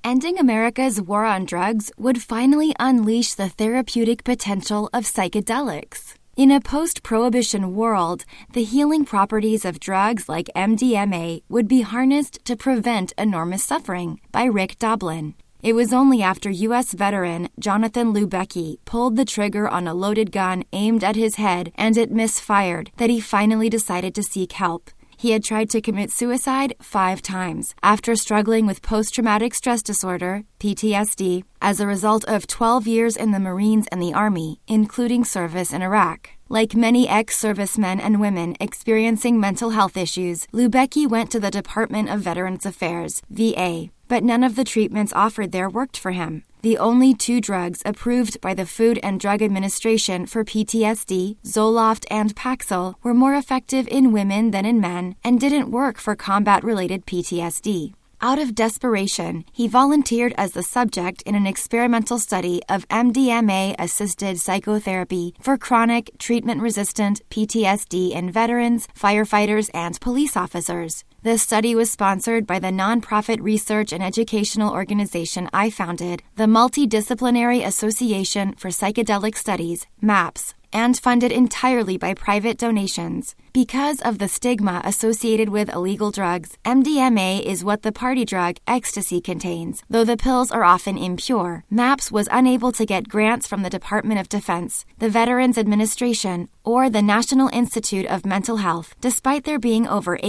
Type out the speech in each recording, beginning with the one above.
Ending America's war on drugs would finally unleash the therapeutic potential of psychedelics. In a post-prohibition world, the healing properties of drugs like MDMA would be harnessed to prevent enormous suffering, by Rick Doblin. It was only after U.S. veteran Jonathan Lubecki pulled the trigger on a loaded gun aimed at his head and it misfired that he finally decided to seek help. He had tried to commit suicide 5 times after struggling with post-traumatic stress disorder, PTSD, as a result of 12 years in the Marines and the Army, including service in Iraq. Like many ex-servicemen and women experiencing mental health issues, Lubecki went to the Department of Veterans Affairs, VA, but none of the treatments offered there worked for him. The only 2 drugs approved by the Food and Drug Administration for PTSD, Zoloft and Paxil, were more effective in women than in men and didn't work for combat-related PTSD. Out of desperation, he volunteered as the subject in an experimental study of MDMA-assisted psychotherapy for chronic treatment-resistant PTSD in veterans, firefighters, and police officers. The study was sponsored by the nonprofit research and educational organization I founded, the Multidisciplinary Association for Psychedelic Studies, MAPS, and funded entirely by private donations. Because of the stigma associated with illegal drugs, MDMA is what the party drug ecstasy contains, though the pills are often impure. MAPS was unable to get grants from the Department of Defense, the Veterans Administration, or the National Institute of Mental Health, despite there being over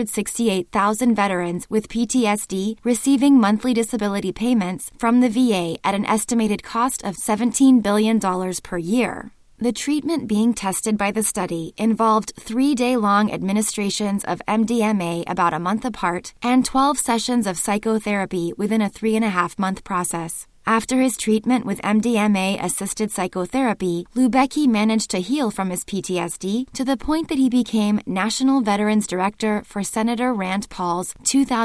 868,000 veterans with PTSD receiving monthly disability payments from the VA at an estimated cost of $17 billion per year. The treatment being tested by the study involved 3-day-long administrations of MDMA about a month apart and 12 sessions of psychotherapy within a 3.5-month process. After his treatment with MDMA-assisted psychotherapy, Lubecki managed to heal from his PTSD to the point that he became National Veterans Director for Senator Rand Paul's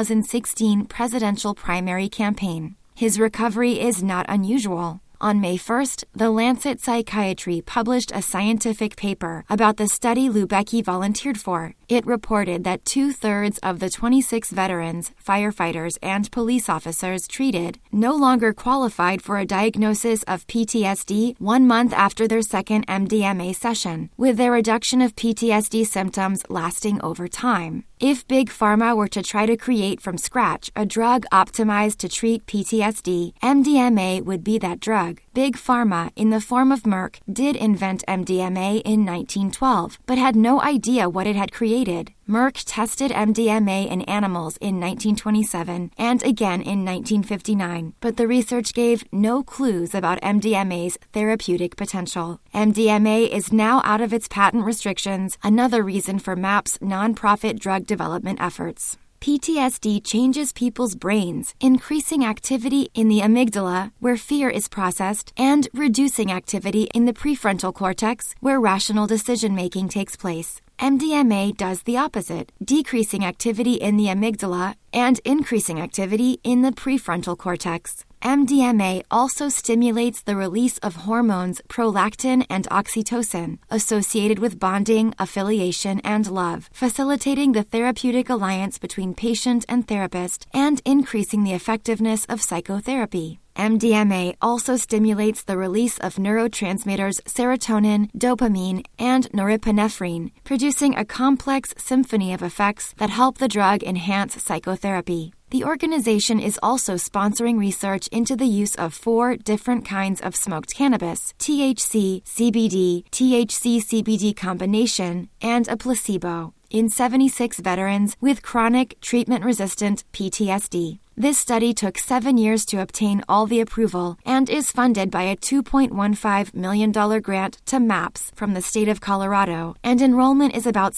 2016 presidential primary campaign. His recovery is not unusual. On May 1st, The Lancet Psychiatry published a scientific paper about the study Lubecki volunteered for. It reported that 2/3 of the 26 veterans, firefighters, and police officers treated no longer qualified for a diagnosis of PTSD 1 month after their second MDMA session, with their reduction of PTSD symptoms lasting over time. If Big Pharma were to try to create from scratch a drug optimized to treat PTSD, MDMA would be that drug. Big Pharma, in the form of Merck, did invent MDMA in 1912, but had no idea what it had created. Merck tested MDMA in animals in 1927 and again in 1959, but the research gave no clues about MDMA's therapeutic potential. MDMA is now out of its patent restrictions, another reason for MAP's nonprofit drug development efforts. PTSD changes people's brains, increasing activity in the amygdala, where fear is processed, and reducing activity in the prefrontal cortex, where rational decision-making takes place. MDMA does the opposite, decreasing activity in the amygdala and increasing activity in the prefrontal cortex. MDMA also stimulates the release of hormones prolactin and oxytocin, associated with bonding, affiliation, and love, facilitating the therapeutic alliance between patient and therapist and increasing the effectiveness of psychotherapy. MDMA also stimulates the release of neurotransmitters serotonin, dopamine, and norepinephrine, producing a complex symphony of effects that help the drug enhance psychotherapy. The organization is also sponsoring research into the use of 4 different kinds of smoked cannabis: THC, CBD, THC-CBD combination, and a placebo, in 76 veterans with chronic treatment-resistant PTSD. This study took 7 years to obtain all the approval and is funded by a $2.15 million grant to MAPS from the state of Colorado, and enrollment is about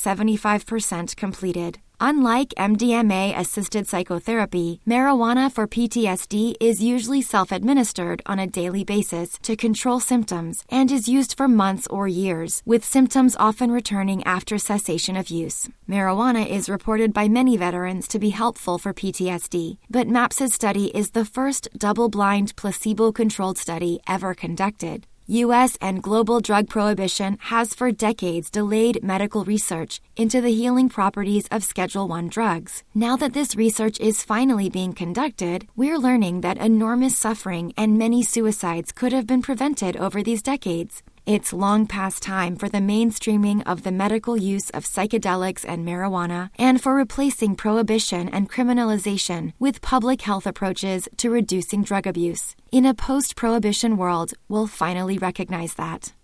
75% completed. Unlike MDMA-assisted psychotherapy, marijuana for PTSD is usually self-administered on a daily basis to control symptoms and is used for months or years, with symptoms often returning after cessation of use. Marijuana is reported by many veterans to be helpful for PTSD, but MAPS's study is the first double-blind, placebo-controlled study ever conducted. U.S. and global drug prohibition has for decades delayed medical research into the healing properties of Schedule I drugs. Now that this research is finally being conducted, we're learning that enormous suffering and many suicides could have been prevented over these decades. It's long past time for the mainstreaming of the medical use of psychedelics and marijuana, and for replacing prohibition and criminalization with public health approaches to reducing drug abuse. In a post-prohibition world, we'll finally recognize that.